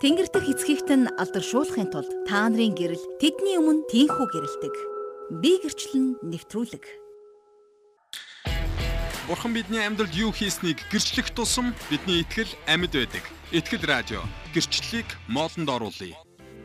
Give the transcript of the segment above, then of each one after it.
Тэнгэр дэх эцгийгт нь алдаршуулахын тулд та нарын гэрэл тэдний өмнө тийнхүү гэрэлдэг. Би гэрчлэн нэвтрүүлэг. Бурхан бидний амьдралд юу хийснийг гэрчлэх тусам бидний итгэл амьд байдаг. Итгэл радио гэрчлэлийг моолнд оруулъя.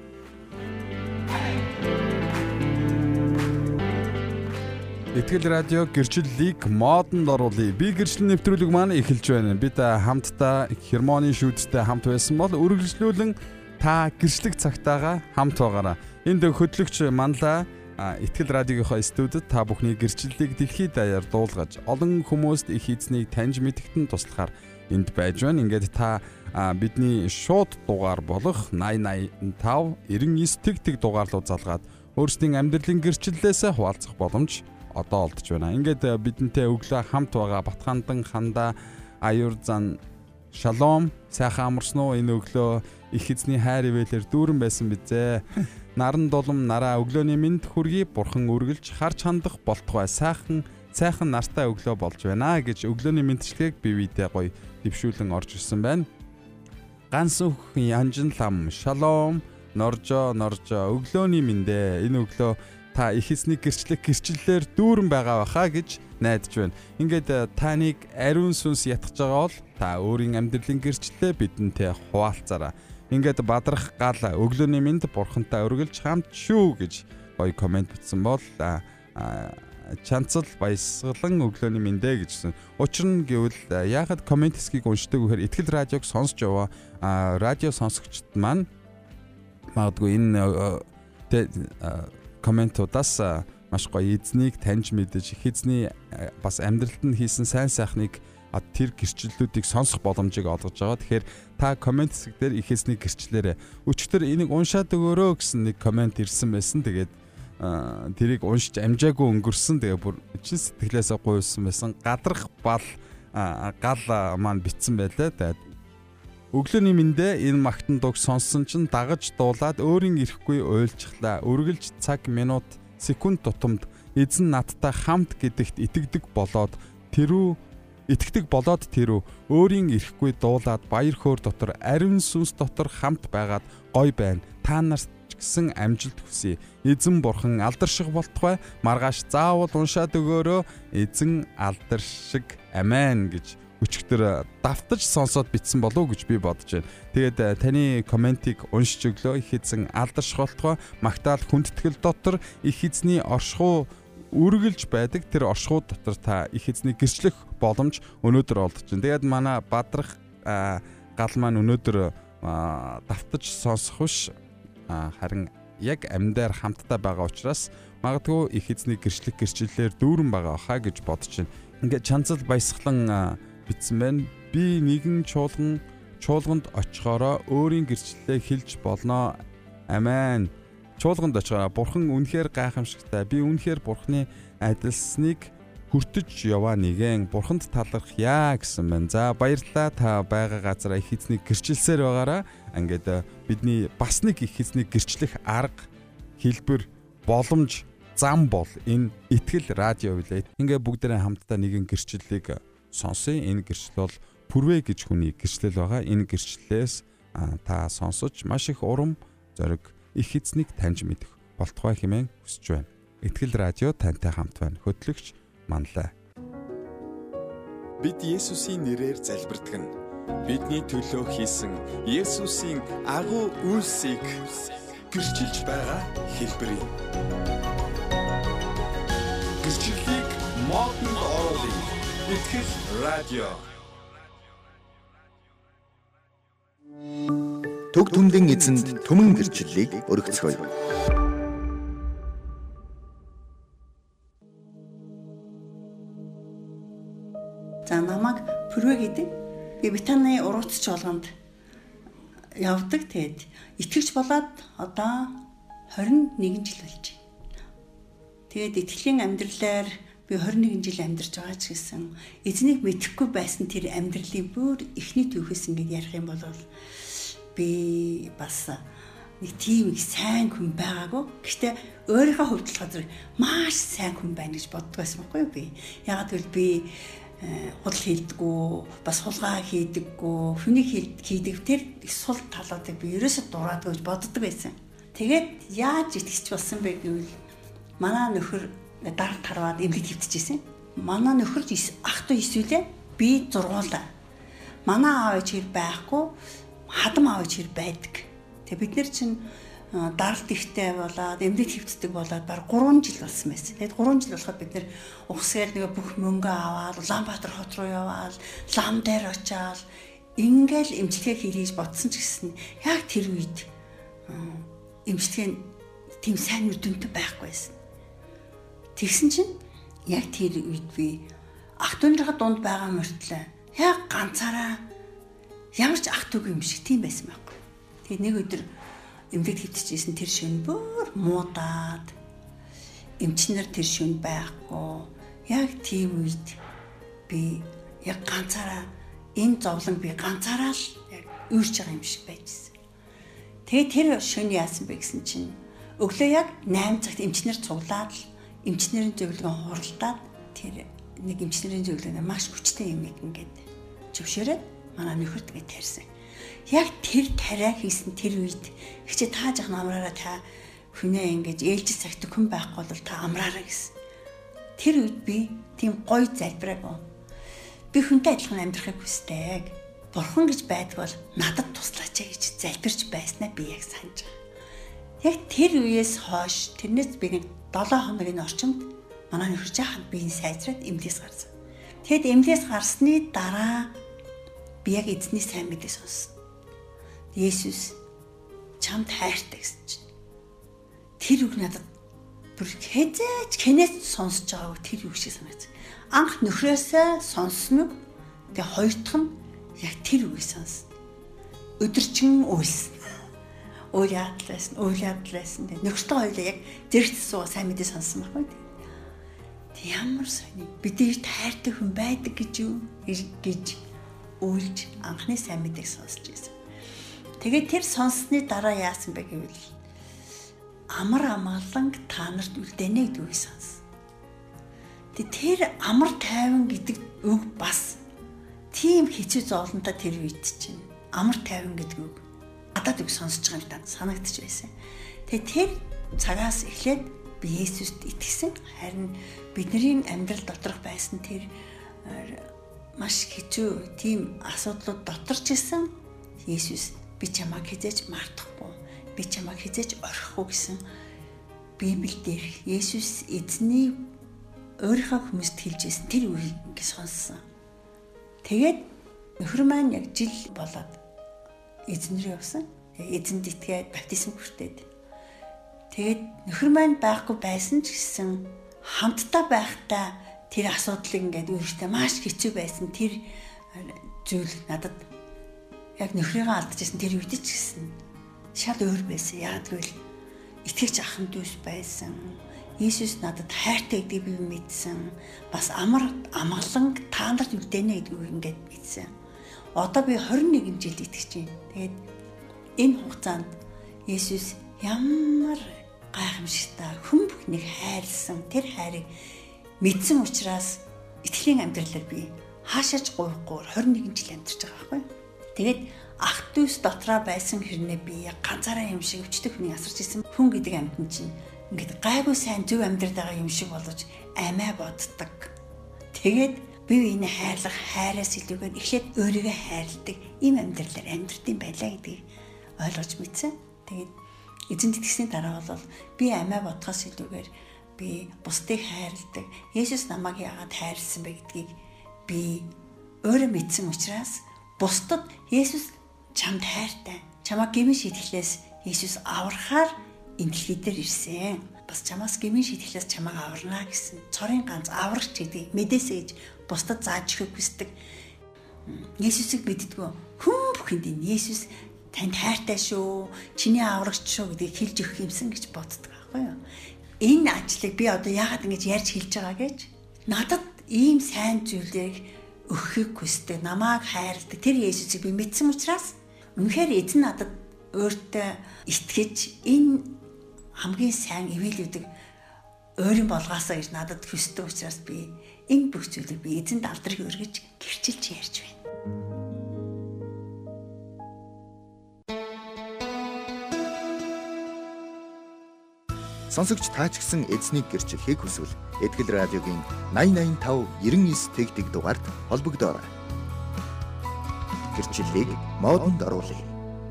Итгэл радио гэрчлэлийг модонд оруулъя. Би гэрчлэн нэвтрүүлэг маань эхэлж байна. Бид хамтдаа хермоны шүүдтэй хамт байсан бол үргэлжлүүлэн та гэрчлэг цагтаага хамт байгаараа. Энд хөтлөгч манлаа Итгэл радиогийнхоо студид та бүхний гэрчлэлийг дэлхийд даяар дуулгаж олон хүмүүст их эзнийг таньж мэдэхтэн туслахаар энд байж байна. Ингээд та бидний шууд дугаар болох 8085 99 тэг дугаарлуу залгаад өөрсдийн амьдралын гэрчлэлээс хуваалцах боломж одоо олдож байна. Ингээд бидэнтэй өглөө хамт байгаа Батхандан хандаа аюур зан шалом сайхан амарсан уу? Энэ өглөө их эзний хайр ивэлэр дүүрэн байсан бизээ. Наран дулам нараа өглөөний мэнд хүргий бурхан үргэлж харж хандах болтугай сайхан нартай өглөө болж байна гэж өглөөний мэндчилгээг бие биедээ гоё дэвшүүлэн орж ирсэн байна. Ганс өх янжин лам шалом норжо өглөөний мэндэ. Энэ өглөө та их эзний гэрчлэлээр дүүрэн байгаа баха гэж найдаж байна. Ингээд таныг ариун сүнс ятгах байгаа бол та өөрийн амьдралын гэрчлэлээ бидэнтэй хуваалцаарай. Ингээд бадрах гал өглөөний мэнд бурхантай өргөлж хамт шүү гэж гоё комент бичсэн бол чанцал баясгалан өглөөний мэндэ гэжсэн. Учир нь гэвэл яагаад комент хэсгийг уншдаг вэхээр Итгэл радиог сонсож яваа радио сонсогчд маань магадгүй энэ комментуудаас маш гоё эзнийг таньж мэдэж их эзний бас амьдралд нь хийсэн сайн сайхныг тэр гэрчлэлүүдийг сонсох боломжийг олгож байгаа. Тэгэхээр та комент хэсгээр их эзний гэрчлэлээрээ өчигдөр энийг уншаад өгөөрөө гэсэн нэг комент ирсэн байсан. Тэгээд тэрийг уншиж амжаагүй өнгөрсөн. Тэгээ бүр чин сэтгэлээсээ гуйсан байсан. Гадрах гал маань битсэн байлаа. Тэгээд өглөөний мэндэ энэ магтан дуг сонссон чинь дагаж дуулаад өөрийн ирэхгүй уйлжглаа. Үргэлж цаг, минут, секунд тутамд эзэн надтай хамт гэдэгт итгэдэг болоод тэрүү өөрийн ирэхгүй дуулаад баяр хөөр дотор ариун сүнс дотор хамт байгаад гой байна. Та нарт ч гэсэн амжилт хүсье. Эзэн бурхан алдарших болтугай. Маргааш заавал уншаад өгөөрөө. Эзэн алдаршиг. Амен гэж өчигдөр давтаж сонсоод битсэн болов уу гэж би бодож байна. Тэгээд таны комментиг уншиж өглөө. Их эзэн алдарших болтугай. Магтаал хүндэтгэл дотор их эзний оршихуй үргэлж байдаг. Тэр оршихуй дотор та их эзнийг гэрчлэх боломж өнөөдөр олдож байна. Тэгээд манай бадрах гал маань өнөөдөр давтаж сонсох биш харин яг амьдаар хамтдаа байгаа учраас магадгүй их эзний гэрчлэлээр дүүрэн байгаа хаа гэж бодож байна. Ингээд чанцал баясгалан битсэн байна. Би нэгэн чуулганд очихороо өөрийн гэрчлэлээ хэлж болно. Амен. Чуулганд очихороо бурхан үнэхээр гайхамшигтай. Би үнэхээр бурханы адилсныг хүртэж яваа нэгэн бурханд талархъя гэсэн байна. За баярлалаа. Та байгаа газараа их эзнийг гэрчилсээр байгаараа. Ингээд бидний бас нэг их эзнийг гэрчлэх арга хэлбэр боломж зам бол энэ Итгэл радио билээ. Ингээд бүгдээрээ хамтдаа нэгэн гэрчлэлийг сонсъё. Энэ гэрчлэл бол Пүрвэ гэж хүний гэрчлэл байгаа. Энэ гэрчлэлээс та сонсож маш их урам зориг их эзнийг таньж мэдэх болтугай хэмээн хүсэж байна. Итгэл радио тантай хамт байна. Хөтлөгч манлаа. Бид Есүсийн нэрээр залбирдаг нь бидний төлөө хийсэн Есүсийн агуу үйлсийг гэрчилж байгаа хэлбэр юм. Гэрчлэлийг модонд оруулъя. Итгэл радио. Төг түмдэн эзэнд түмэн гэрчлэлийг өргөцгөөе. За намайг Пүрвэ гэдэг. Би Британий урууц чуулганд явдаг. Тэгээд итгэгч болоод одоо 21 жил болж байна. Тэгээд итгэлийн амьдралаар би 21 жил амьдарч байгаа ч гэсэн эзнийг мэдэхгүй байсан тэр амьдралын бүр эхний түүхээс ингэж ярих юм бол би бас нэг тийм их сайн хүн байгаагүй. Гэхдээ өөрийнхөө хувьд болохоор маш сайн хүн байна гэж боддог байсан байхгүй юу би. Ягаад гэвэл би худал хийдэггүй, бас хулгай хийдэггүй, хүнийг хийдэг тэр сул талуудыг би ерөөсө дураадаг гэж боддог байсан. Тэгээд яаж итгэж болсон бэ гэвэл манай нөхөр дард тарваад эмгэг хөвтөжсэн. Манай нөхөр ах トゥ эсвэл би зургуулаа. Манай аав ээж хэр байхгүй, хадам аав ээж хэр байдаг. Тэгээ бид нар чинь даралт ихтэй болоод эмгэг хөвтдөг болоод баг 3 жил болсон байсан. Тэгээд 3 жил болоход бид нар ухсгаар нэг бүх мөнгө аваад Улаанбаатар хот руу яваад лам дээр очиад ингээл эмчилгээ хийж бодсон ч гэсэн яг тэр үед эмчилгээ тийм сайн үр дүнтэй байхгүй байсан. Тэгсэн чинь яг тэр үед би ах トゥ нэрийн дунд байгаа мөртлөө яг ганцаараа ямар ч ах トゥ юм шиг тийм байсан байхгүй. Тэгээд нэг өдөр эмгэг хөвтөжсэн тэр шөнө бүр муудаад эмчнэр тэр шөнө байхгүй. Яг тийм үед би яг ганцаараа энэ зовлон би ганцаараа л яг уурж байгаа юм шиг байжсэн. Тэгээд тэр шөнө яасан бэ гэсэн чинь өглөө яг 8 цагт эмчнэр цуглаад эмчнэрийн зөвлөгөө хуралдаад тэр нэг эмчнэрийн зөвлөгөө маш хүчтэй юм ингээд зөвшөөрөөд манай нөхөрт гээд тарьсан. Яг тэр тариа хийсэн тэр үед хичээ та жахна амраараа та хүнээ ингэж ээлж цагт хүн байхгүй бол та амраараа гэсэн. Тэр үед би тийм гоё залбираагүй. Би хүнтэй адилхан амьдрахыг хүсдэг. Бурхан гэж байдаг бол надад туслаач гэж залбирч байснаа би яг санаж байгаа. Яг тэр үеэс хойш тэрнээс би нэг 7 хоногийн орчимд манай нөхөр жаахан биеийн сайжраад эмнэлээс гарсан. Тэгэд эмнэлээс гарсны дараа би яг эзний сайн мэдээ сонссон. Есүс чамд хайртай гэсэн чинь. Тэр үг надад бүр хязгаарч хэнээс сонсож байгааг тэр үг шиг санагдсан. Анх нөхрөөсөө сонсног. Тэгээ хоёр дахь нь яг тэр үгийг сонссон. Өдөржин үйлсэн. Үйл ядлаасан. Нөхөртэй хоёулаа яг зэрэгт суу сайн мэдээ сонссон байхгүй. Тэг ямар сони бидний хайртай хүн байдаг гэж үйлж анхны сайн мэдээг сонсч байсан. Тэгээд тэр сонссны дараа яасан бэ гэвэл амар амгалан та нарт үлдээнэ гэдэг үгийг сонсон. Тэр амар тайван гэдэг үг бас тийм хэцүү зовлонтой тэр үед чинь амар тайван гэдэг үг надад үг сонсож байгаа юм санагдчих байсан. Тэгээд тэр цагаас эхлээд би Есүст итгэсэн. Харин бидний амьдрал доторх байсан тэр маш хэцүү тийм асуудлууд дотор ч гэсэн Есүс би чамайг хизээж мартахгүй, би чамайг хизээж орхихгүй гэсэн Библиэлд Есүс эзний өөрийнхөө хүмүүст хэлж ирсэн тэр үгийг ингэ сонссон. Тэгээд нөхөр маань яг жил болоод эзэн рүү явсан. Эзэнд итгээд баптизм хүртээд. Тэгээд нөхөр маань байхгүй байсан ч гэсэн хамтдаа байхдаа тэр асуудлыг ингээд өөртөө маш хэцүү байсан тэр зүйл надад яг нөхрийгөө алдчихсан тэр үед ч гэсэн шал өөр байсан. Яг тэгвэл итгэж ахын дүүс байсан. Иесус надад хайртай гэдгийг би мэдсэн. Бас амгалан та нарт үлдээнэ гэдгийг ингээд мэдсэн. Одоо би 21 жил итгэж байна. Тэгээд энэ хугацаанд Иесус ямар гайхамшигтай хүн бүхнийг хайрлсан тэр хайрыг мэдсэн учраас итгэлийн амьдралаар би хаашаач гуйхгүй 21 жил амьдарч байгаа байхгүй. Тэгээд ах дүүс дотроо байсан хэрнээ би ганцаараа юм шиг өвчтөг хүний асарч исэн хүн гэдэг амьтан чинь ингээд гайгүй сайн зөв амьдрал байгаа юм шиг болож амиа боддог. Тэгээд би энэ хайрлах хайраас илүүгээр эхлээд өөрийгөө хайрладаг ийм амьдралаар амьдртын байлаа гэдгийг ойлгож мэдсэн. Тэгээд эзэнт итгэсний дараа бол би амиа бодхоос илүүгээр би бусдыг хайрладаг. Есүс намайг яагаад хайрлсан бэ гэдгийг би өөрөө мэдсэн учраас бусдад Есүс чамд хайртай. Чамайг гэмэн шийтгэлээс Есүс аврахаар энэ дэлхий дээр ирсэн. Бас чамаас гэмэн шийтгэлээс чамайг аварна гэсэн цорын ганц аврагч гэдгийг мэдээсэй гэж бусдад зааж өгөх хүсдэг. Есүсийг мэддэггүй хүн бүхэнд энэ Есүс танд хайртай шүү, чиний аврагч шүү гэдгийг хэлж өгөх юмсан гэж боддог байхгүй юу? Энэ ажлыг би одоо яагаад ингэж ярьж хэлж байгаа гэж надад ийм сайн зүйлийг өгөхийг хүсдэг, намайг хайрладаг тэр Есүсийг би мэдсэн учраас үнэхээр эзэн надад өөртөө итгэж энэ хамгийн сайн ивэлүүдийг өөрийн болгоосоо гэж надад хүсдэг учраас би Энэ бүх зүйлийг би эзэнд алдрыг өргөж гэрчилж ярьж байна. Сонсогч та ч гэсэн эзнийг гэрчлэхийг хүсвэл Итгэл радиогийн 8085 99 тэгтэг дугаард холбогдоорой. Гэрчлэлийг модонд оруулъя.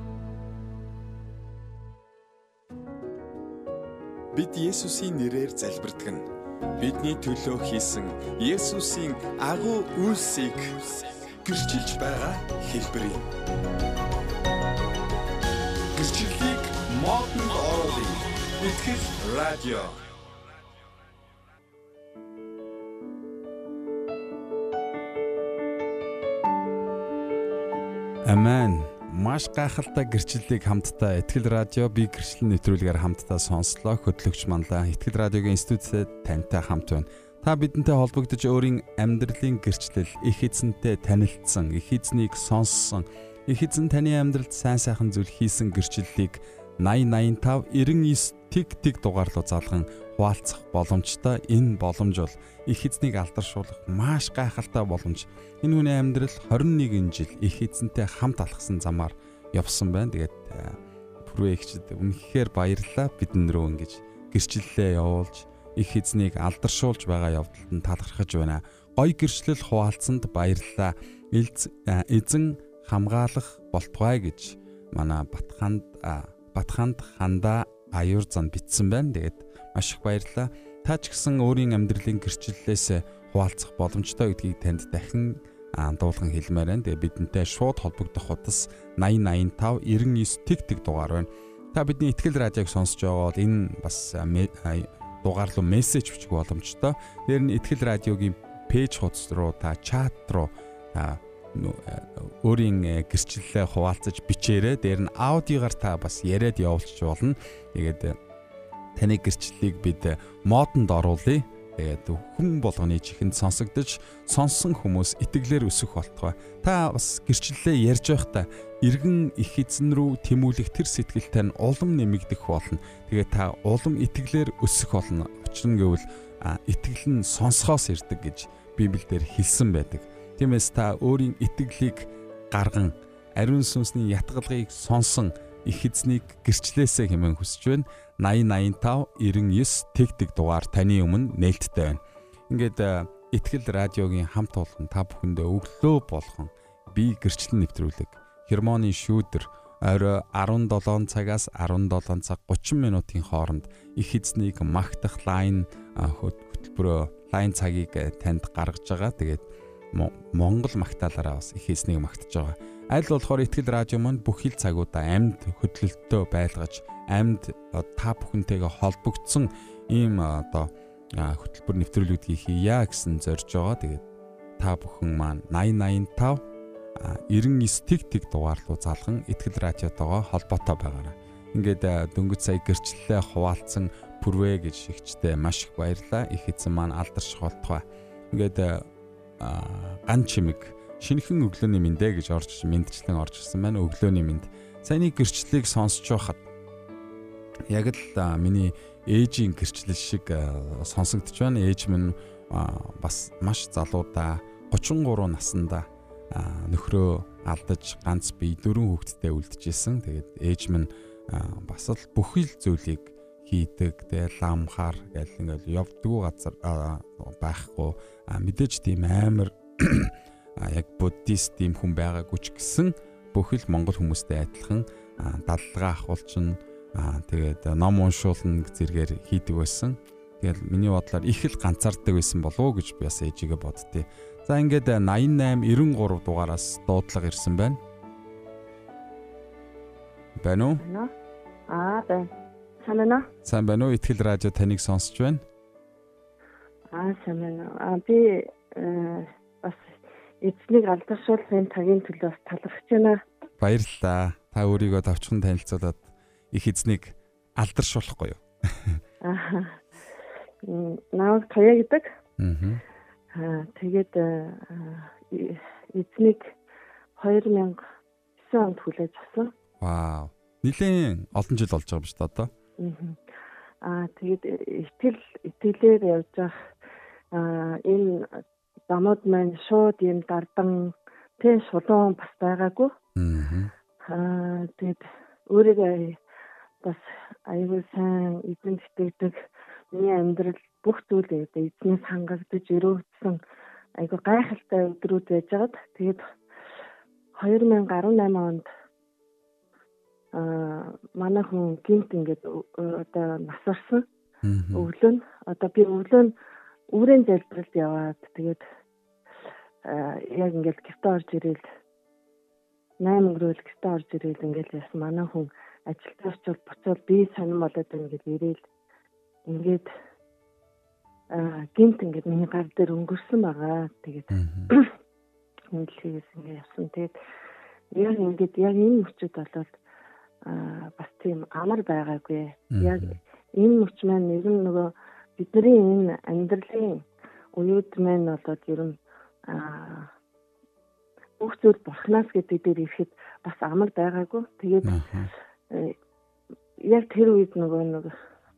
Бид Есүсийн нэрээр залбирдаг нь бидний төлөө хийсэн Есүсийн агуу үйлсийг гэрчилж байгаа хэлбэр юм. Гэрчлэлийг модонд оруулъя. Итгэл радио. Амен. Маш гайхалтай гэрчлэлийг хамтдаа Итгэл радио би гэрчлэл нэвтрүүлгээр хамтдаа сонслоо. Хөтлөгч манлаа Итгэл радиогийн студиэд тантай хамт байна. Та бидэнтэй холбогдож өөрийн амьдралын гэрчлэл, их эзэнтэй танилцсан, их эзнийг сонссон, их эзэн таны амьдралд сайн сайхан зүйл хийсэн гэрчлэлийг 8085 99 тэг дугаарлуу залган хуваалцах боломжтой. Энэ боломж бол их эзнийг алдаршуулах маш гайхалтай боломж. Энэ хүний амьдрал 21 жил их эзэнтэй хамт алхсан замаар явсан байна. Тэгээд бүрвэгчд үнэхээр баярлалаа. Бидэн рүү ингэж гэрчлэлээ явуулж их эзнийг алдаршуулж байгаа явдалд нь талархаж байна. Гой гэрчлэл хуваалцсанд баярлалаа. Эзэн хамгаалах болтугай гэж манай Батханд хандаа аюур зан бичсэн байна. Тэгээд маш их баярлалаа. Та ч гэсэн өөрийн амьдралын гэрчлэлээс хуваалцах боломжтой гэдгийг танд дахин дуулган хэлмээр байна. Тэгээд бидэнтэй шууд холбогдох утас 8085 99 тэг дугаар байна. Та бидний Итгэл радиог сонсож байгаа бол энэ бас дугаар руу мессеж бичих боломжтой. Тэр нь Итгэл радиогийн пэйж хуудас руу та чат руу өөрийн гэрчлэлээ хуваалцаж бичээрэй. Дээр нь аудиогоор та бас яриад явуулчих болно. Тэгээд таны гэрчлэлийг бид модонд оруулъя. Тэгээд хүн болгоны чихэнд сонсогдож, сонссон хүмүүс итгэлээр өсөх болтугай. Та бас гэрчлэлээ ярьж байхдаа эргэн их эзэн рүү тэмүүлэх тэр сэтгэлтэй нь улам нэмэгдэх болно. Тэгээд та улам итгэлээр өсөх болно. Учир нь гэвэл итгэл нь сонсохоос ирдэг гэж Библиэлд хэлсэн байдаг. Тиймээс та өөрийн итгэлийг гарган ариун сүнсний ятгалгыг сонсон их эзнийг гэрчлээсээ хэмээн хүсэж байна. 8085 99 тэг дугаар таны өмнө нээлттэй байна. Ингээд Итгэл радиогийн хамт олон та бүхэндээ өглөө болгон би гэрчлэл нэвтрүүлэг хермоны шүүдэр орой 17 цагаас 17 цаг 30 минутын хооронд их эзнийг магтах лайн хөтөлбөрөө лайн цагийг танд гаргаж байгаа. Тэгээд Монгол магтаалаараа бас их эзнийг магтаж байгаа. Аль болохоор Итгэл радио маань бүх хил цагуудаа амьд хөтлөлтөө байлгаж амьд та бүхэнтэйгээ холбогдсон ийм хөтөлбөр нэвтрүүлгүүдийг хийя гэсэн зорж байгаа. Тэгээд та бүхэн маань 8085 99 тэг дугаар руу залган Итгэл радиотойгоо холбоотой байгаарай. Ингээд дөнгөж сая гэрчлэлээ хуваалцсан Пүрвэ гэж шигчтэй маш их баярлалаа. Их эзэн маань алдарших болтугай. Ингээд ган чимэг шинэхэн өглөөний мэндэ гэж мэндчлэн орж ирсэн байна. Өглөөний мэнд. Саяны гэрчлэлийг сонсож байхад яг л миний ээжийн гэрчлэл шиг сонсогдож байна. Ээж минь бас маш залуудаа 33 наснда нөхрөө алдаж ганц бие 4 хүүхэдтэй үлдэжсэн. Тэгээд ээж минь бас л бүхэл зүйлийг хийдэг. Тэгээд ламхаар гэл ингээл явдггүй газар байхгүй. Мэдээж тийм амар яг буддист тийм хүн байгаагүй ч гэсэн бүхэл монгол хүмүүстэй адилхан даллага ахуулчин тэгээд ном уншуулна зэргээр хийдэг байсан. Тэгээд миний бодлоор их л ганцаарддаг байсан болов уу гэж би бас ээжигээ боддتي. За ингээд 88 93 дугаараас дуудлага ирсэн байна. Байна уу? Байна. Сайн байна уу? Итгэл радио таныг сонсож байна. Сайн байна. Би бас эзнийг алдаршуулахын цагийн төлөө талархаж байна. Баярлалаа. Та өөрийгөө давчхан танилцуулаад их эзнийг алдаршуулахгүй юу? Намайг Тоя гэдэг. Тэгээд эзнийг 2009 онд хүлээж авсан. Вау. Нилийн олон жил болж байгаа юм шүү дээ одоо. Тэгээд итгэлээр явж байх энэ замууд маань шууд юм дардан тэг шулуун бас байгаагүй. Тэгээд өөрийгөө бас аюул сайн эзэн сэтгэдэг миний амьдрал бүх зүйлээ эзнээс хангагдаж өрөөцсөн айгүй гайхалтай өдрүүд байж байгаад тэгээд 2018 онд манай хүн гинт ингээд одоо насарсан. Өглөө нь одоо би өглөө нь үүрэн залбиралд яваад тэгээд яг ингээд гэртээ орж ирээл 8 өдрөл гэртээ орж ирээл ингээд яасан манай хүн ажилдаа очивол буцаад би сонирн болоод ингээд ирээл ингээд гинт ингээд миний гар дээр өнгөрсөн байгаа. Тэгээд үнэлхээс ингээд явсан. Тэгээд яг энэ мөчөд болоод бас тийм амар байгаагүй. Яг энэ мөч маань ер нь нөгөө бидний энэ амьдралын уюуд маань болоод ер нь бүх зүйл бурхнаас гэдэг дээр ирэхэд бас амар байгаагүй. Тэгээд яг тэр үед нөгөө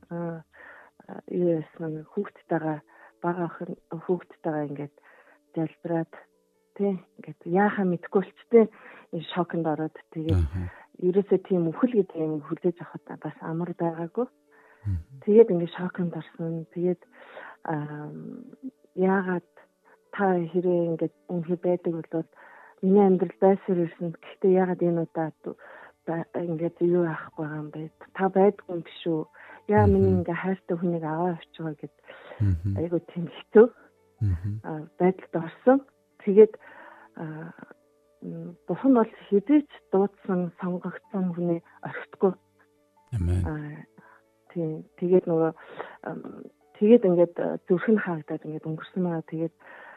юусэн хүүхдтэйгээ бага хүүхдтэйгээ ингээд залбираад тий ингээд яахаа мэдгүй болчтой шокнд ороод тэгээд ерөөсөө тийм үхэл гэдэг юм хүлээж авахд бас амар байгаагүй. Тэгээд ингээд шокнд орсон. Тэгээд яагаад та хэрэг ингээд үнхээр байдаг бол миний амьдрал байсаар ирсэн. Гэхдээ яагаад энэ удаад ингээд юу авахгүй юм бэ? Та байдгүй юм биш үү? Яа миний ингээ хайртай хүнийг аваа авчгаа гэд айгуу тийм хэцүү байдалд орсон. Тэгээд бурхан бол хэдийч дуудсан сонгогдсон хүнийг орхитгүй. Тийм тэгээд нөгөө тэгээд ингээд зүрх нь хаагдаад ингээд өнгөрсөн байгаа. Тэгээд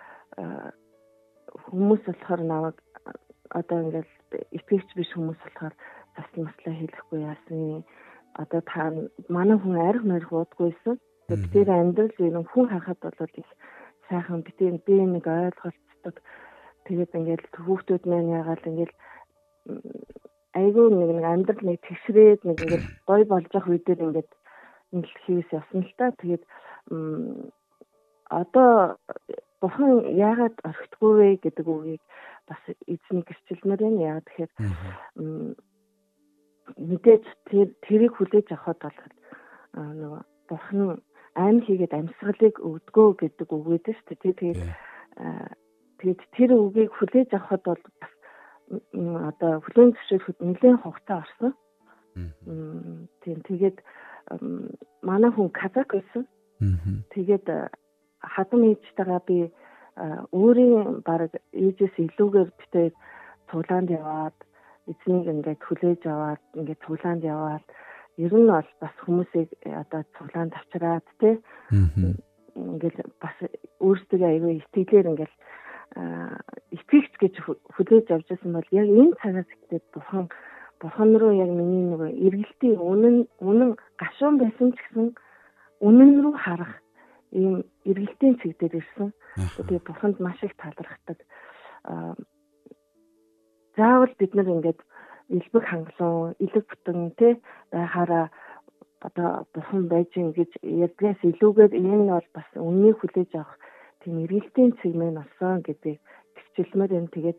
хүмүүс болохоор наваг одоо ингээд итгэвч биш хүмүүс болохоор заслмаслаа хэлэхгүй яасан. Одоо та манай хүн арх морих уудгүйсэн. Тэгэхээр амьдрал юм хүн харахад бол их сайхан би нэг ойлголцдог. Тэгээд ингээд хүүхдүүд маань яагаад ингээд айгүй нэг амьдрал нэг тэгшрээд нэг ингээд гой болж явах үедээ ингээд хэлхийс явсан л та. Тэгээд одоо бурхан яагаад орхитгүй вэ гэдэг үгийг бас эзний гэрчлэмээр байна. Яа тэгэхээр мэдээж тэрийг хүлээж авахд бол нөгөө бурхан айн хийгээд амьсгалыг өгдгөө гэдэг үг гэдэг шүү дээ. Тэгээд тэр үгийг хүлээж авахд бол бас одоо хүлээн зөвшөөрөхөд нэлээд хугацаа орсон. Тэгээд манай хүн казак байсан. Тэгээд хадам ээжтэйгээ би өөрийн баг ээжээс илүүгээр битээ цуглаанд яваад эзнийг ингээд хүлээж аваад ингээд цуглаанд яваад ер нь бол бас хүмүүсийг одоо цуглаанд авчираад тий ингээд бас өөрсдөө аягүй итгэлээр ингээд итгэгч гэж хүлээж авч байсан бол яг энэ цагаас ихтэй бурхан руу яг миний нөгөө эргэлтийн үнэн гашуун байсан ч гэсэн үнэн рүү харах ийм эргэлтийн цэг дээр ирсэн. Тэгээд бурханд маш их талархдаг. Заавал бид нар ингээд элбэг хангалуун, элэг бүтэн тий байхаараа одоо бурхан байж ингэж ядгаас илүүгээр энэ бол бас үннийг хүлээж авах тийм эргэлтийн цэг мэн болсон гэдэг гэрчлэмээр юм. Тэгээд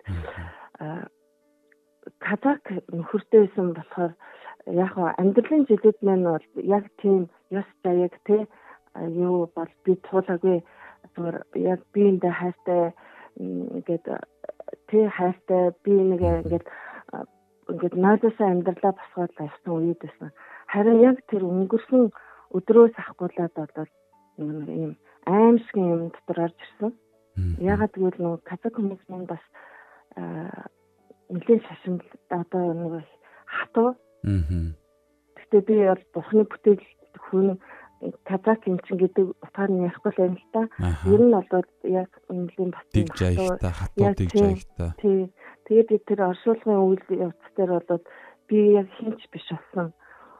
казак нөхөртэй байсан болохоор яг амьдралын жилүүд маань бол яг тийм ёс заяаг тий юу бол би туулаагүй зүгээр яг биендээ хайртай ингээд тий хайртай би нэг ингээд наадасаа амьдралаа босгоод явсан үед байсан. Харин яг тэр өнгөрсөн өдрөөс ахгуулаад бол ийм аимшиг юм дотор орж ирсэн. Ягаад гэвэл нөгөө казак хүмүүс маань бас нэлээд шашин одоо нэг хатуу. Гэхдээ би бол бурхны бүтээл хүн казак юм чин гэдэг утгаар нь ярихгүй л юм л та. Ер нь бол яг нэлээд бас диг жаягтай хатуу диг жаягтай. Тэгээд би тэр оршуулгын үйл явц дээр бол би яг хинч биш болсон.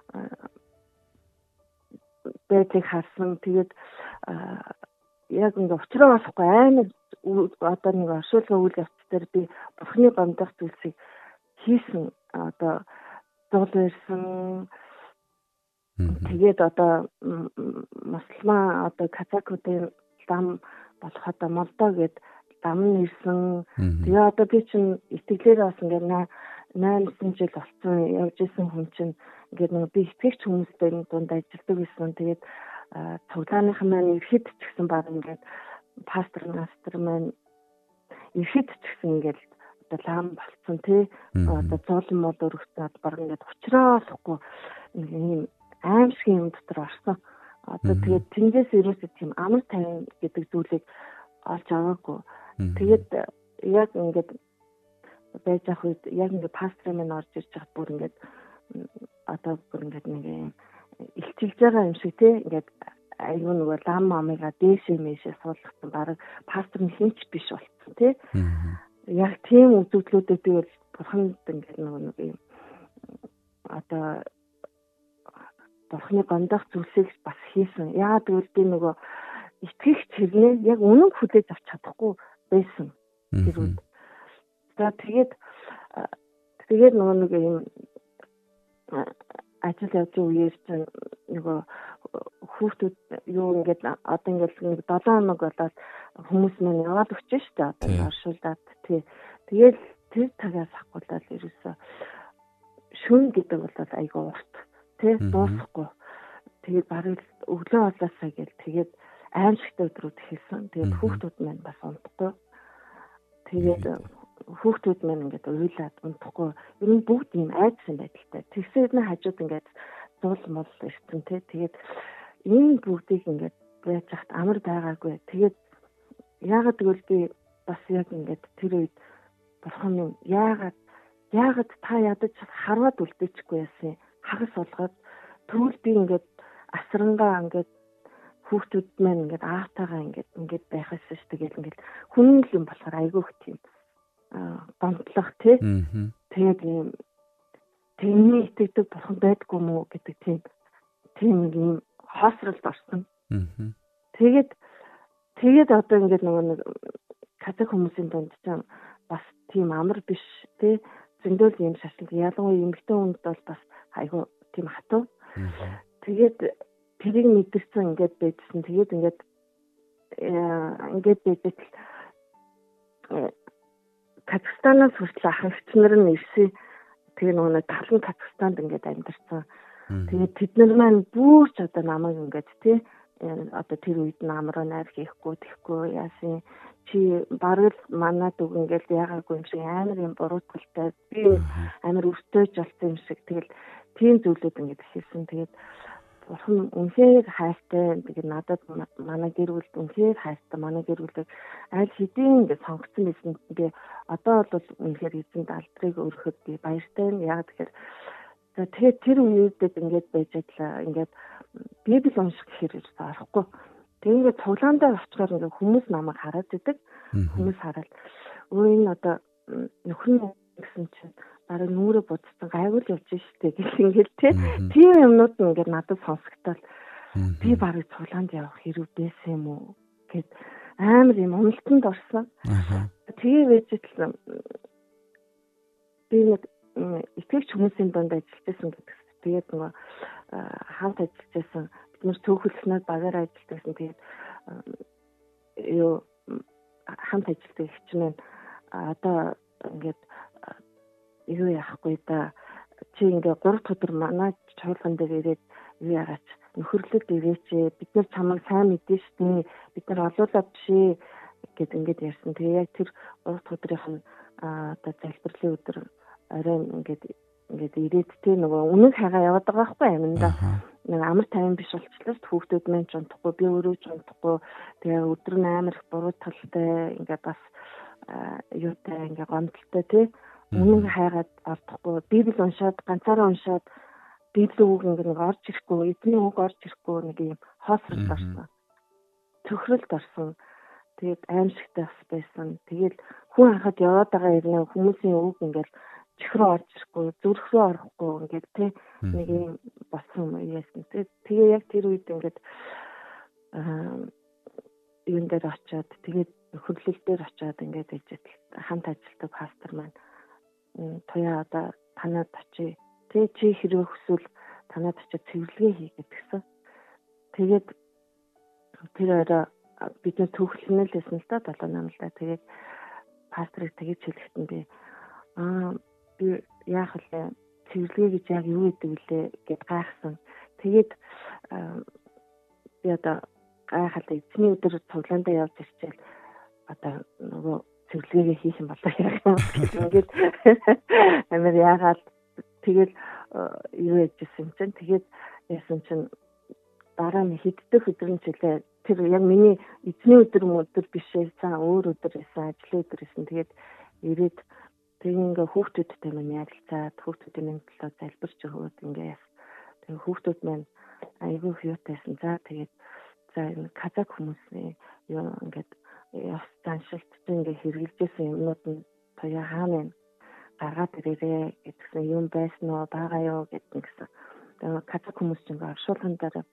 Бэтэг харсан. Тэгээд яг ингээ уучраа болохгүй амар одоо нэг оршуулгын үйл явц дээр би бурхны гомдох зүйлсийг хийсэн. Одоо дуул ирсэн. Тэгээд одоо мусульман одоо казакуудын лам болох одоо молдоо гэд лам нь ирсэн. Тэгээ одоо би чинь итгэлээр бас ингээд 8 жил болсон явж исэн хүн чинь ингээд нэг би итгэгч хүмүүстэй дунд ажилладаг гэсэн. Тэгээд цуглааныхан маань ирэхэд ч гэсэн баг ингээд пастор маань ирэхэд ч гэсэн ингээд одоо лам болцсон тий. Одоо зоолон мод өргөцөөд баг ингээд ухраахгүй нэг юм аимшиг юм дотор орсон. Одоо тэгээд тэндээс ерөөсөө тийм амар тайван гэдэг зүйлийг олж аваагүй. Тэгээд яг ингээд байж ах үед яг ингээд пастор минь орж ирж хаад бүр ингээд одоо бүр ингээд нэг илчилж байгаа юм шиг тий. Ингээд аюу нөгөө лам амыга дээшээ мэшээ суулгасан баг пастор нь хинч биш болцсон тий. Яг тийм үзэгдлүүдэд би бол бурханд ингээд нэг юм одоо бурхны гомдох зүйлсийг бас хийсэн. Яагаад гэвэл би нөгөө итгэгч хэрнээ яг үнэн хүлээж авч чадахгүй байсан. Тэр үед. За тэгээд нөгөө нэг юм ажил явж үеэр чинь нөгөө хүүхдүүд юу ингээд одоо ингээд 7 хоног болоод хүмүүс маань яваад өгч штэ одоо оршуулад тий. Тэгээд тэр цагаас ахгуулаад ерөөсөө шүн гэдэг бол айгүй урт тий дуусахгүй. Тэгээд барыг өглөө болоосаа гэл тэгээд аимшигтай өдрүүд хэлсэн. Тэгээд хүүхдүүд маань бас унтахгүй. Тэгээд хүүхдүүд маань ингээд уйлаад унтахгүй. Ер нь бүгд ийм айдсан байдалтай. Тэгсээр нь хажууд ингээд зуул мол ирсэн тий. Тэгээд энэ бүгдийг ингээд байж хат амар байгаагүй. Тэгээд яагаад гэвэл би бас яг ингээд тэр үед бурхан юм яагаад та ядаж харваад үлдээчихгүй яасан хагас болгоод тэгвэл би ингээд асрангаа ингээд хүүхдүүд маань ингээд аавтайгаа ингээд байхаас ш тэгээд ингээд хүн л юм болохоор айгүйх тийм гомдлох тий. Тэгээд юм тэрний итгэдэг бурхан байдгүй мүү гэдэг тийм юм хаосралд орсон. Тэгээд одоо ингээд нэг католик хүмүүсийн дунд ч бас тийм амар биш тий. Зөндөл юм шашил ялангуяа эмэгтэй хүнд бол бас айгүй тийм хатуу. Тэгээд тэрийг мэдэрсэн ингээд байжсэн. Тэгээд ингээд байжэл Казахстанаас хүртэл ах эгчнэр нь ирсэн. Тэгээ нөгөө талан Казахстанд ингээд амьдарсан. Тэгээд тэд нар маань бүр ч одоо намайг ингээд тий одоо тэр үед намраа найр хийхгүй тэхгүй яасан чи бараг манад үг ингээд яагаагүй юм шиг амар юм буруутгалтай би амар өртөөж болсон юм шиг тэгэл тийм зүйлүүд ингээд хийсэн. Тэгээд бурхан үнхээр хайртай. Тэгээд надад манай гэр бүлд үнхээр хайртай. Манай гэр бүлийг аль хэдийн ингээд сонгоцсон байсан. Би одоо бол үнхээр эзэнд алдрыг өргөхөд би баяртай юм. Яг тэгэхээр тэр үеүүдэд ингээд байж ажиллаа. Ингээд Библи унших гэхээр ирсэн орохгүй. Тэгээд ингээд цуглаандаа очихоор ингээд хүмүүс намайг хараад идэг. Хүмүүс хараад өө энэ одоо нөхөр нь гэсэн чинь бараг нүрэ будсан гайвал явж штэ гэх ингээд тийм юмнууд ингээд надад сонсогдоод би бараг цуглаанд явах хэрэг байсан юм уу гэд амар юм уналтанд орсон. Тэгээ вэжтэл би нэг итгэгч хүмүүсийн дунд ажиллаж байсан гэдэг. Тэгээд нөгөө хамт ажиллаж байсан бид нэр төөхөлснөд багаар ажиллаж байсан. Тэгээд юу хамт ажилладаг хичнээн одоо ингээд юу яахгүй да чи ингээ 3 өдөр манай чуулган дээр ирээд юу яагач нөхөрлөд ирээч бид нар чамайг сайн мэдэн штэ бид нар олуулаад бишээ гэд ингээд ярьсан. Тэгээ яг тэр 3 өдрийнх нь одоо залбирлын өдөр орой ингээд ирээд тэ нөгөө үнэг хагаа яваад байгаа байхгүй аминда нэг амар тайван биш болчихлоо хүүхдүүд маань ч унтахгүй би өөрөө ч унтахгүй тэгээ өдөр нь амар их буруутгалтай ингээд бас юутай ингээд гомдолтой тий үнэн хайгаад ордохгүй Библи уншаад ганцаараа уншаад Библи үг ингээд орж ирэхгүй эзний үг орж ирэхгүй нэг юм хоосролт орсон төхрөлт орсон. Тэгээд аимшигтай бас байсан. Тэгээд хүн хахад яваад байгаа юм хүмүүсийн үг ингээд чихрөө орж ирэхгүй зүрх рүү орохгүй ингээд тий нэг юм болсон юм яасан. Тэгээ яг тэр үед ингээд юун дээр очиод тэгээд нөхөрлөл дээр очиод ингээд хамт ажилладаг пастор маань туяа одоо танад очие тий чи хэрэг хүсвэл танад очиод цэвэрлэгээ хийгээд гэсэн. Тэгээд тэр орой бид нэр төгөлнөл байсан л да 7 намлаа. Тэгээд пасторыг тэгж хэлэхэд нь би яах вэ? Цэвэрлэгээ гэж яг юу гэдэг вүлээ гэд гайхсан. Тэгээд би одоо гайхаад эзний өдөр цуглаандаа явж ирчихэл одоо нөгөө цэвэрлэгээ хийх юм болоо яах юм. Ингээд амар яагаад тэгэл юу яжсэн чинь тэгээд яасан чинь дараа нь хэддэх өдрийн чөлөө тэр яг миний эзний өдөр биш байсан өөр өдөр байсан ажлын өдөр байсан. Тэгээд ирээд тэг ингээ хүүхдүүдтэй маань ярилцаад хүүхдүүдийн төлөө залбирч өгөөд ингээ тэг хүүхдүүд маань айгүй хөвтэйсэн. За тэгээд за энэ казак хүмүүсийн юу ингээд яс заншилт ингээ хэрэгжилжсэн юмнууд нь тоё хаана гаргаад ирээрээ гэдгсэн юм байсан уу байгаа юу гэдгсэн. Тэгээд казак хүмүүс ч ингээ оршуулган дээр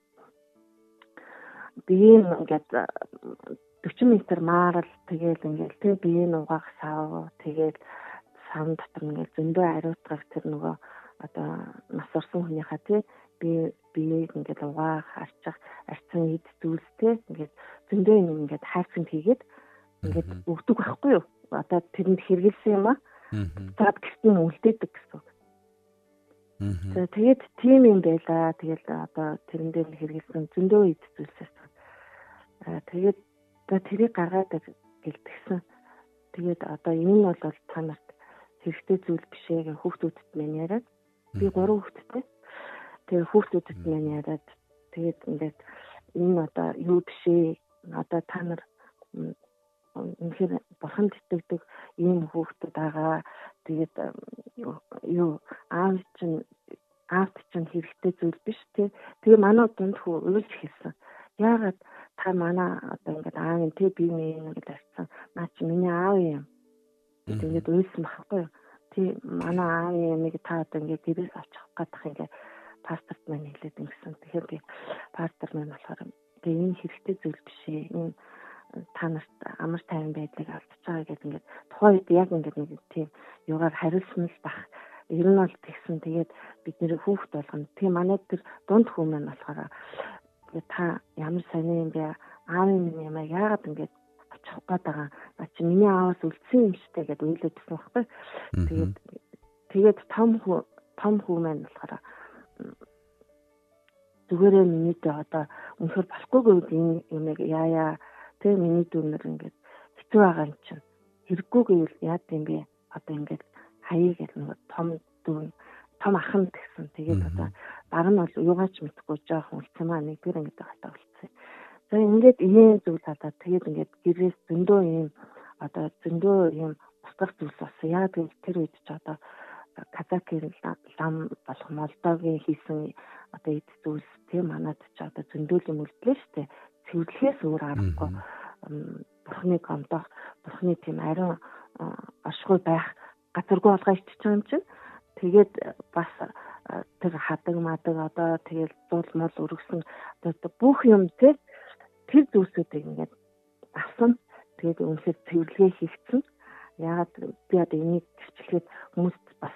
би ингээд 40 м маарал тэгээд ингээл тэг би угаах сав тэгээд сан дотор ингээл зөндөө ариутгах тэр нөгөө одоо нас орсон хүнийхээ тий би ингээд угаах арчих арцсан ид зүйлстэй ингээд зөндөө ингээд хайрцанд хийгээд ингээд өгдөг байхгүй юу одоо тэрэнд хэрэгэлсэн юм аа цаад гэртэн үлдээдэг гэсэн. Тэгээд тийм юм байла. Тэгэл одоо тэрэн дээр хэрэгэлсэн зөндөө ид зүйлсээс тэгээд тэрийг гаргаад гэлтгсэн. Тэгээд одоо энэ бол та нарт хэрэгтэй зүйл биш ээ гэж хүүхдүүдэд мань яриад би 3 хүүхэдтэй. Тэгээд хүүхдүүдэд мань яриад тэгээд ингээд энэ одоо юу биш ээ одоо та нар үнэхээр бурханд итгэдэг ийм хүүхдүүд байгаа. Тэгээд юу аавд чинь хэрэгтэй зүйл биш тий. Тэгээ манай дунд хүү уйлж хэлсэн. Яагаад та манай одоо ингээд аав юм тий би минь ингээд арцсан. Наа чи миний аав юм. Тэгээд уйлсан байхгүй юу? Тий манай аав юмыг та одоо ингээд гэрээс авчих гадах ингээд пасторт маань хэлээд ингэсэн. Тэгэхээр би пастор маань болохоор тэгээ энэ хэрэгтэй зүйл биш ээ. Энэ та нарт амар тайван байдлыг алдчихж байгаа гэдэг ингээд тухайн үед яг ингээд нэг тийм юугаар хариулсан л бах. Ер нь бол тэгсэн. Тэгээд бид нэр хүүхд болгоно. Тэгээ манай тэр дунд хүү маань болохоор та ямар сони юм бэ? Аавын минь юм яагаад ингээд очих гээд байгаа. Чи миний ааваас үлдсэн юм штэй гэдэг үйлдэлсэн байхгүй. Тэгээд том хүү маань болохоор зүгээрээ минийдээ одоо үнэхээр болохгүй үед энэ юмэг яая тэг миний дүүнэр ингээд хэцүү байгаа юм чинь хэрэггүй гэвэл яад юм бэ? Одоо ингээд хаяа гэх нэг том ахан гэсэн. Тэгээд одоо баг нь бол юугаач мэдхгүй жоохон үлцэмаа нэгдүгээр ингээд хатаа үлцээ. За ингээд ийм зүйл одоо тэгээд ингээд гэрээс зөндөө ийм устгах зүйлс болсон. Яг тэр үед ч одоо казакийн лам болох Молдовын хийсэн одоо эд зүйлс тийм манад ч одоо зөндөө юм үлдлээ штэ. Цэвэрлэхээс өөр аргагүй бурхны гомдох бурхны тийм ариун оршихуй байх газаргүй болгоо ичиж байгаа юм чинь. Тэгээд бас тэр хадаг мадаг одоо тэгэл зул мол өргөсөн одоо бүх юм тий тэр зүйлсүүдийг ингээд авсан. Тэгээд үнэхээр цэвэрлэгээ хийгдсэн. Яагаад би одоо энийг гэрчлэхэд хүмүүст бас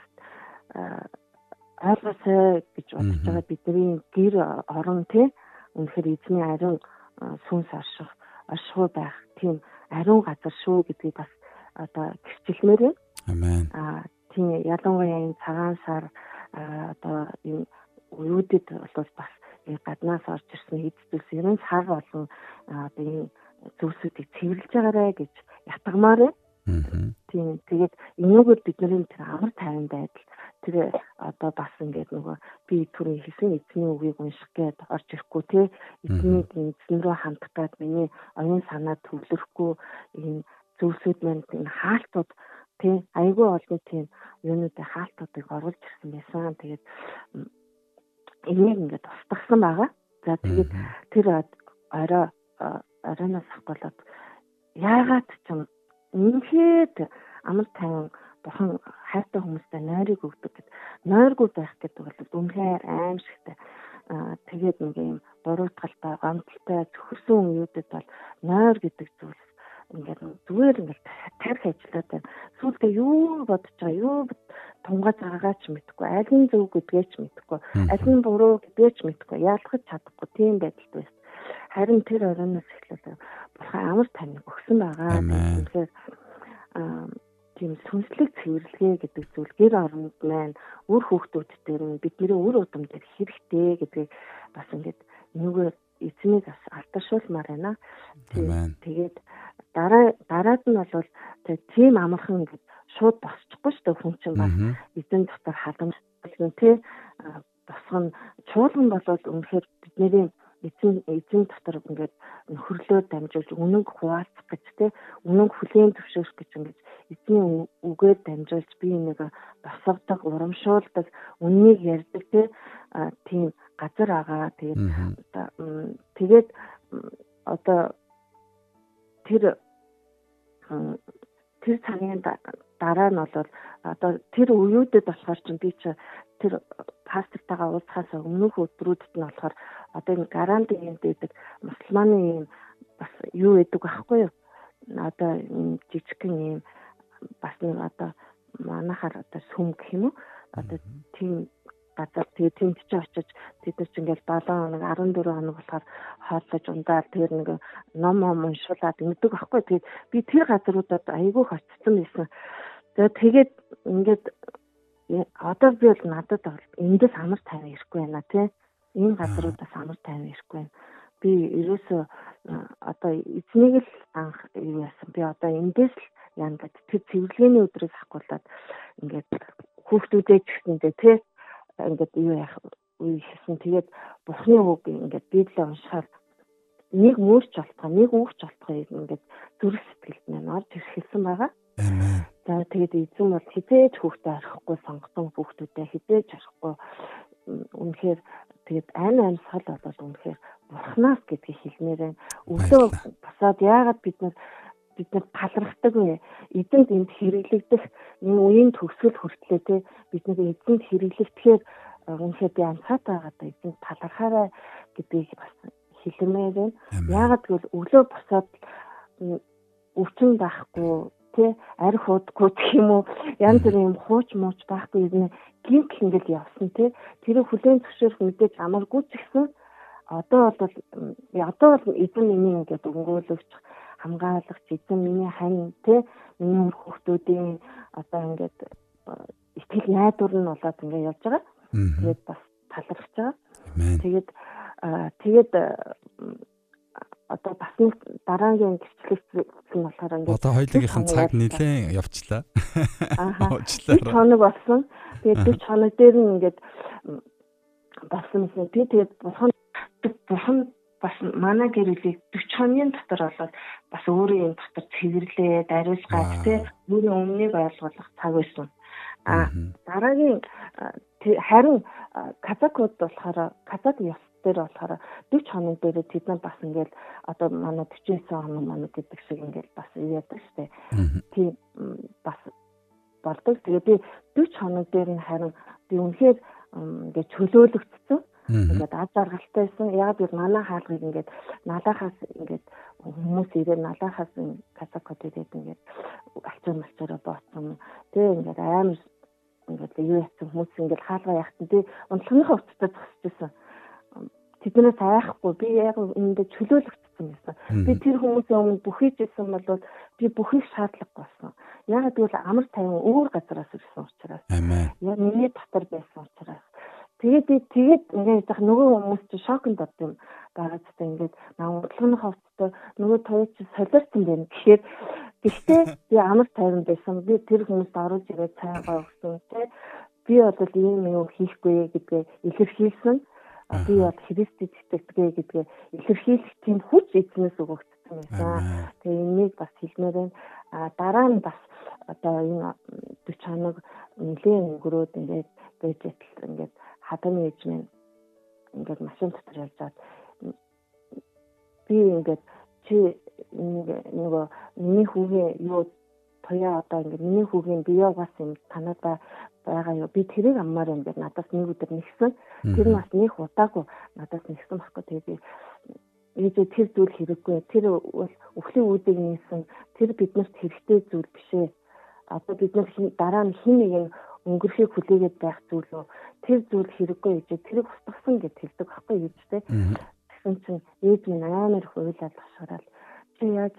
ойлгосоо гэж бодож байгаа бидний гэр орон тий үнэхээр эзний ариун сүнс оршихуй байх тийм ариун газар шүү гэдгийг бас одоо гэрчлэмээр байна. Амен. Тийм ялангуяа энэ цагаан сар одоо энэ үеүүдэд бол бас гаднаас орж ирсэн эд зүйлс ерөн сар болон одоо энэ зүйлсүүдийг цэвэрлж байгаарэ гэж ятгамаар байна. Тийм тэгээд энэгээр бидний тэр амар тайван байдал тэр одоо бас ингээд нөгөө би түрүү хэлсэн эзний үгийг унших гээд орж ирэхгүй тий эзнийг эзэн рүү хандах гээд миний оюун санаа төвлөрөхгүй энэ зүйлсүүд маань энэ хаалтууд тий айгүй олон тийм юунуудын хаалтуудыг оруулж ирсэн байсан. Тэгээд энийг ингээд устгасан байгаа. За тэгээд тэр оройноос ахгуулаад яагаад ч юм үнэхээр амар тайван бурхан хайртай хүмүүстэй нойрыг өгдөг гэд. Нойргүй байх гэдэг бол үнэхээр аимшигтай. Тэгээд нэг юм буруутгалтай, гомдолтой зөвхөрсөн үеүүдэд бол нойр гэдэг зүйлс ингээд зүгээр ингээд тарих ажиллаад байна. Сүүлдээ юу бодож байгаа, юу тунгааж байгаагаа ч мэдэхгүй, аль нь зөв гэдгээ ч мэдэхгүй, аль нь буруу гэдгээ ч мэдэхгүй, ялгаж чадахгүй тийм байдалд байсан. Харин тэр оройноос эхлээд бурхан амар тайвныг өгсөн байгаа. Тэгэхээр тийм сүнслэг цэвэрлэгээ гэдэг зүйл гэр оронд маань үр хүүхдүүд дээр нь бидний үр удам дээр хэрэгтэй гэдгийг бас ингээд нүгээр эзнийг бас алдаршуулмаар байна. Тэгээд дараад нь бол тийм амархан ингээд шууд босчихгүй шүү дээ, хүн чинь бас эзэн дотор халамжлал тий босгоно. Чуулган болоод үнэхээр бидний эзэн дотор ингээд нөхөрлөөр дамжуулж үнэнг хуваалцах гэж тий үнэнг хүлээн зөвшөөрөх гэж ингээд эзний үгээр дамжуулж би нэг босгодог, урамшуулдаг, үннийг ярьдаг тий тийм газар агаа. Тэгээд одоо тэр цагийн дараа нь бол одоо тэр үеүүдэд болохоор чинь би чи тэр пастортайгаа уулзахаас өмнөх өдрүүдэд нь болохоор одоо энэ гарантийн дэдэг мусульманы юм бас юу гэдэг байхгүй юу? Одоо энэ жижигхэн юм бас нэг одоо манайхаар одоо сүм гэх юм уу? Одоо тийм газар тэгээд тэнд ч очиж тэд нар ч ингээл 7 хоног 14 хоног болохоор хооллож ундаад тэр нэг ном уншуулад ингэдэг байхгүй. Тэгээд би тэр газруудад айгүй очсон байсан. Тэгээд ингээд одоо би бол надад бол эндээс амар тайван ирэхгүй байна тий. Энэ газруудаас амар тайван ирэхгүй байна. Би ерөөсөө одоо эзнийг л анх юу яасан. Би одоо эндээс л яана гэдэг тэр цэвэрлэгээний өдрөөс ахгуулаад ингээд хүүхдүүдээ ч гэсэндээ тий ингээд юу яах үе хийсэн. Тэгээд Бурхны үг ингээд Библийг уншихаар нэг мөрч болтгоо, нэг үгч болтгоо ингээд зүрх сэтгэлд нь орж ирсэн байгаа. Амен. За тэгээд эзэн бол хизээж хүүхдээ арахгүй сонгосон хүүхдүүдээ хизээж арахгүй үнэхээр тэгээд айн сал болоод үнэхээр Бурханаас гэдгийг хэлмээр байна. Өглөө босоод яагаад бид нар талархдаг вэ? Эзэнд энд хэрэглэгдэх энэ үеийн төгсгөл хүртлээ те бид нэг эзэнд хэрэглэгдэхээр үнэхээр би анцаатай байгаа да эзэнд талархаарай гэдгийг бас хэлмээр байна. Яагаад гэвэл өглөө босоод өвчин байхгүй те арх удахгүй гэх юм уу янз бүрийн юм хууч мууч байхгүй эзэн гинт ингээд явсан те тэр хүлээн зөвшөөрөх мэдээж амаргүй ч гэсэн одоо бол эзэн миний ингээд өнгөөлөгч хамгаалагч эзэн миний хань те миний хүүхдүүдийн одоо ингээд итгэл найдвар нь болоод ингээд явж байгаа. Тэгээд бас талархаж байгаа. Тэгээд одоо бас нэг дараагийн гэрчлэгч нь болохоор ингээд одоо хоёулынхын цаг нэлээд явчлаа. Уучлаарай. Хоног болсон. Тэгээд 40 хоног дээр нь ингээд болсон юм. Би тэгээд бурхан бас манай гэрэлийг 40 хоногийн дотор болоод бас өөрийн юм дотор цэвэрлээ, дариулгаад тий өөрийн өмнөнийг ойлгох цаг байсан. Дараагийн харин казакууд болохоор казак ёс дээр болохоор 40 хоног дээр тэд нар бас ингээд одоо манай 49 хоног манай гэдэг шиг ингээд бас яадаг штэ. Тийм бас болдог. Тэгээ би 40 хоног дээр нь харин би үнэхээр ингээд чөлөөлөгдсөн. Ингээд аз жаргалтай байсан. Яг би манай хаалгыг ингээд налахаас ингээд хүмүүс ирээ налахаас казакууд ирээд ингээд алчуун малчаараа бооцсон. Тэгээ ингээд амар ингээд юу яцсан хүмүүс ингээд хаалгаа яхтан тий унтлагынхаа хувцастай зогсчихсан. Тэднээс айхгүй би яг үүндээ чөлөөлөгдсөн байсан. Би тэр хүмүүсийн өмнө бүхийж ирсэн бол би бүхийг шаардлагагүй болсон. Яг тэгвэл амар тайван өөр газараас ирсэн учраас. Яг миний дотор байсан учраас. Тэгээд ингээд яг нөгөө хүмүүс чи шокнд бод юм. Багцтай ингээд унтлагынхаа хувцастай нөгөө тоёч солиорсон байна. Гэхдээ би амар тайван байсан. Би тэр хүмүүст оруулж ирээд цайгаа өгсөн тий. Би бол ийм юм хийхгүй гэдгээ илэрхийлсэн. Би бол Христэд итгэдэг гэдгээ илэрхийлэх тийм хүч эзнээс өгөгдсөн байсан. Тэгээ энийг бас хэлмээр байна. Дараа нь бас одоо энэ 40 хоног нэлээд өнгөрөөд ингээд бэжэтэл ингээд хаданы ээжмэн ингээд машин дотор явжаад би ингээд чи нөгөө миний хүүгийн юу тояа одоо ингээд миний хүүгийн бие угаасан юм танад байгаа юу би тэрийг аммаар юм гээд надаас нэг өдөр нэгсэн тэр нас нэг удаагүй надаас нэгсэн баггүй тэгээ би ээжээ тэр зүйл хэрэггүй тэр бол өвлийн үүдийг нээсэн тэр биднэрт хэрэгтэй зүйл бишээ одоо бид нар дараа нь хин нэг өнгөрөхийг хүлээгээд байх зүйл үү тэр зүйл хэрэггүй ээжээ тэрийг устгасан гэд хэлдэг баггүй ээжтэй Тэгсэн чинь ээж минь амар хуйлаад ташгараад чи яаж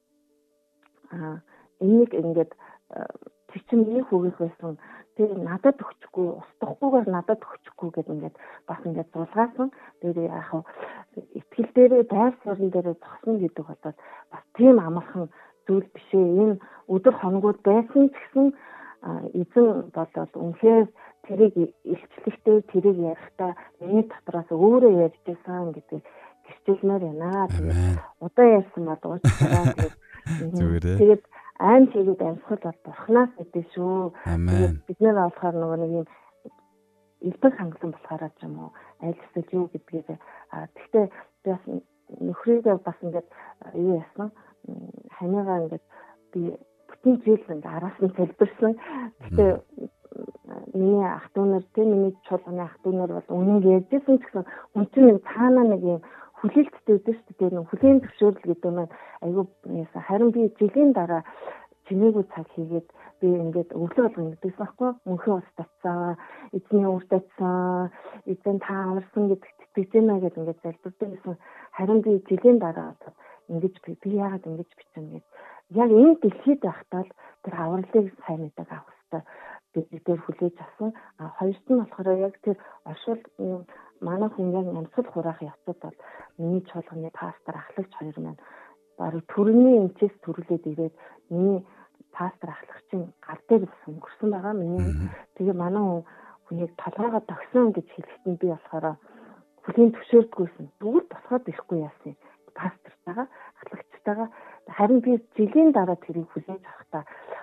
энийг ингээд чи чинь миний хүүгийнх байсан. Тэр надад өгчихгүй, устгахгүйгээр надад өгчихгүй гэдэг ингээд бас ингээд зулгаасан. Тэр яг итгэл дээрээ байр суурин дээрээ зогсно гэдэг бодоод бас тийм амархан зүйл биш ээ. Энэ өдөр хоногуд байсан ч гэсэн эзэн болоод үнэхээр тэрийг илчлэхдээ тэрийг ярихдаа миний дотроос өөрөө ярьж байсан гэдэг гэрчилмээр байна. Тэгээд удаа ярьсан ба дуусчихлаа. Тэгээд айн тэгээд амьсгал бол бурхнаас мэдээ шүү. Бид нэр болохоор нөгөө нэг юм элбэг хангалан болохоор ч юм уу аль эсвэл юу гэдгийг тэгтээ би бас нөхрийгээ бас ингээд юу яасан ханигаа ингээд би бүтэн зүйл ингээд араас нь тэлбэрсэн. Тэгтээ миний ах дүү нар миний чуулганы ах дүү нар бол үнэн ярьжсэн ч гэсэн хүн чинь цаанаа нэг юм хүлээлттэй үүдээ шүү дээ. Нэг хүлээн зөвшөөрөл гэдэг нь айгүй яасан. Харин би жилийн дараа чимээгүй цаг хийгээд би ингээд өглөө болгон гэдэгс байхгүй мөнхийн ус татсан, эзний үр татсан, эзэн та амарсан гэдэгт итгэж байна гэдэг ингээд залбирдаг гэсэн. Харин би жилийн дараа ингэж би яагаад ингэж бичсэн гэдэг. Яг энэ дэлхийд байхдаа л тэр авралыг сайн мэдэг авах хэрэгтэй. Бид дээр хүлээж авсан. Хоёрт нь болохоор яг тэр оршил манай хүн яг амьсгал хураах явцад бол миний чуулганы пастор ахлагч хоёр маань баруун төрний эмчээс төрүүлээд ирээд миний пастор ахлагчийн гал дээр өнгөрсөн байгаа. Миний тэгээ манай хүнийг толгойгоо тогсон гэж хэлэхдээ би болохоор хүлийн төвшөөрдгүйсэн. Зүгээр босгоод ирэхгүй яасан. Пастортайгаа ахлагчтайгаа харин би жилийн дараа тэрийг хүлээж авахдаа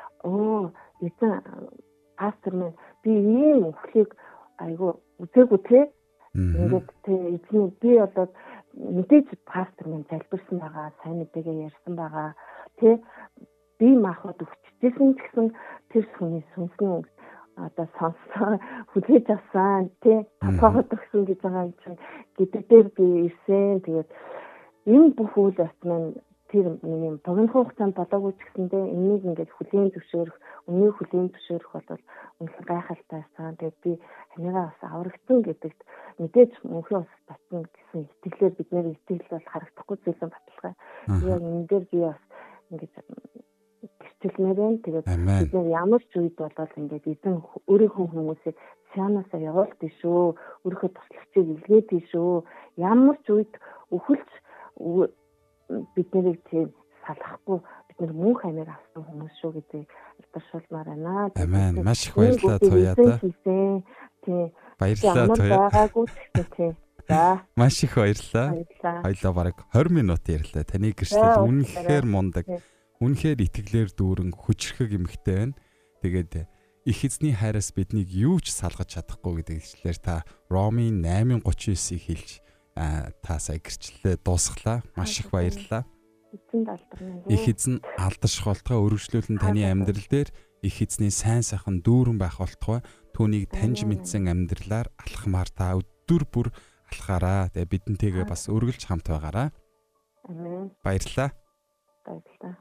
эзэн пастор минь би ийм өхлийг айгу үзээгүй те ингээд эзэн би одоо мэдээж пастор минь залбирсан байгаа, сайн мэдээгээ ярьсан байгаа. Тэ би махад өгчжсэн ч гэсэн тэр хүний сүнсэн одоо сонсон хүлээж авсан тэ тохиогод өгсөн гэж байгаа юм чинь гэдэг дээр би ирсэн. Тэгээд энэ бүх үйл явц маань тэр нэг богино хугацаанд болоогүй ч гэсэндээ энийг ингээд хүлийн зөвшөөрөх, өмнө хүлийн зөвшөөрөх бол үнэхээр гайхалтай байсан. Тэгээд би ханийгаа бас аврагдсан гэдэгт мэдээж мөнхийн ус татсан гэсэн итгэлээр бид нэр итгэл бол харагдахгүй зүйлэн баталгаа. Яг энэ дээр би бас ингээд гэрчлэмээр байна. Тэгээд бид нэр ямар ч үед болоод ингээд эзэн өөрийнхөө хүмүүсийг сянаасаа явуулдаг шүү. Өөрийнхөө туслагчийг илгээдэг шүү. Ямар ч үед өхөлж бид нарыг тийм салахгүй бид нар мөнх амийг авсан хүмүүс шүү гэдгийг илэрхийлмээр байна. Амен. Маш их баярлалаа Туяада. Тийм. Баярлалаа Туяада. За. Маш их баярлалаа. Хоёлаа бараг 20 минут ярьлаа. Таны гэрчлэл үнэхээр мундаг. Үнэхээр итгэлээр дүүрэн хүчрхэг эмхтэй байна. Тэгээд их эзний хайраас биднийг юу ч салгаж чадахгүй гэдэг ишлэлээр та Ромын 8:39-ийг хэлж та сая гэрчлэлээ дуусглаа. Маш их баярлалаа. Их эзэн алдарших болтугай өргөжлүүлэн таны амьдрал дээр их эзний сайн сайхан дүүрэн байх болтугай түүнийг таньж мэдсэн амьдралаар алхмаар та өдөр бүр алхаараа. Тэгээ бидэнтэйгээ бас өргөлж хамт байгаараа. Амен. Баярлалаа. Баярлалаа.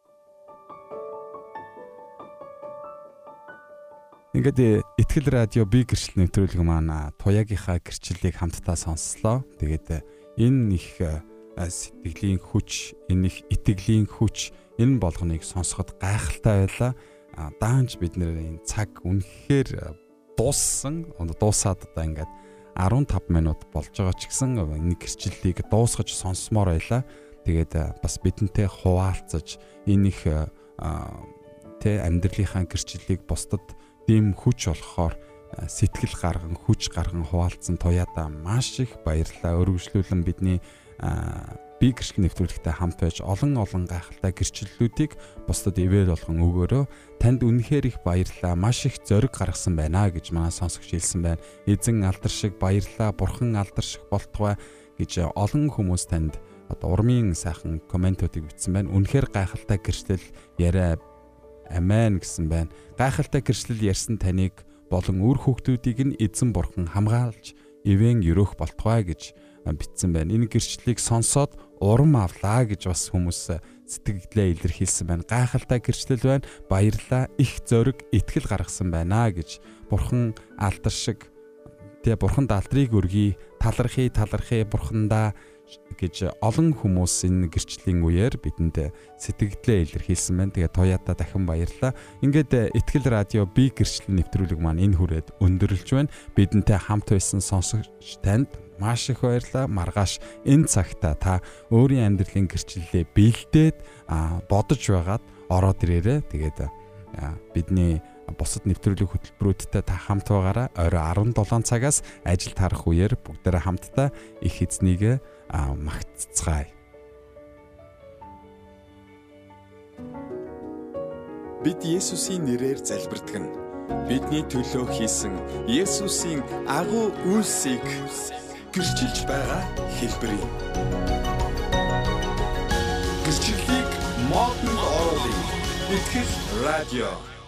Ингээд Итгэл радио би гэрчлэл нэвтрүүлэг маань Туягийнхаа гэрчлэлийг хамтдаа сонслоо. Тэгээд энэ их сэтгэлийн хүч, энэ их итгэлийн хүч, энэ болгоныг сонсоход гайхалтай байлаа. Даанч бид нэр энэ цаг үнэхээр дуусаад одоо ингээд 15 минут болж байгаа ч гэсэн энэ гэрчлэлийг дуусгаж сонсомоор байлаа. Тэгээд бас бидэнтэй хуваалцаж энэ их амьдралынхаа гэрчлэлийг бусдад дэм хүч болохоор сэтгэл гарган хүч гарган хуваалцсан Туяада маш их баярлалаа. Өргөжлүүлэн бидний би гэрчлэл нэвтрүүлэгтэй хамт байж олон гайхалтай гэрчлэлүүдийг бусдад ивэл болгон өгөөрөө. Танд үнэхээр их баярлалаа. Маш их зориг гаргасан байна гэж манай сонсогч хэлсэн байна. Эзэн алдаршиг баярлалаа. Бурхан алдаршиг болтугай гэж олон хүмүүс танд одоо урмын сайхан комментуудыг бичсэн байна. Үнэхээр гайхалтай гэрчлэл яриа амен гэсэн байна. Гайхалтай гэрчлэл ярьсан таныг болон үр хүүхдүүдийг нь эзэн бурхан хамгаалж ивэн өрөөх болтугай гэж бичсэн байна. Энэ гэрчлэлийг сонсоод урам авлаа гэж бас хүмүүс сэтгэлдээ илэрхийлсэн байна. Гайхалтай гэрчлэл байна. Баярлалаа. Их зориг, итгэл гаргасан байна гэж бурхан алдаршиг. Тэгээ бурханд алдрыг өргөе. Талархъя бурхандаа гэж олон хүмүүс энэ гэрчлийн үеэр бидэнд сэтгэлдээ илэрхийлсэн байна. Тэгээ Туяата дахин баярлалаа. Ингээд Итгэл радио би гэрчлэл нэвтрүүлэг маань энэ хүрээд өндөрлж байна. Бидэнтэй хамт байсан сонсогч танд маш их баярлалаа. Маргааш энэ цагта та өөрийн амьдралын гэрчлэлээ бэлдээд бодож байгаад ороод ирээрэй. Тэгээд бидний бусад нэвтрүүлэг хөтөлбөрүүдтэй та хамт байгаараа. Орой 17 цагаас ажил тарах үеэр бүгдээрээ хамтдаа их эзнийг магтцгаая. Бид Есүсийн нэрээр залбирдаг нь бидний төлөө хийсэн Есүсийн агуу үйлсийг гэрчилж байгаа хэлбэр юм. Гэрчлэлийг модон оруулах Итгэл радио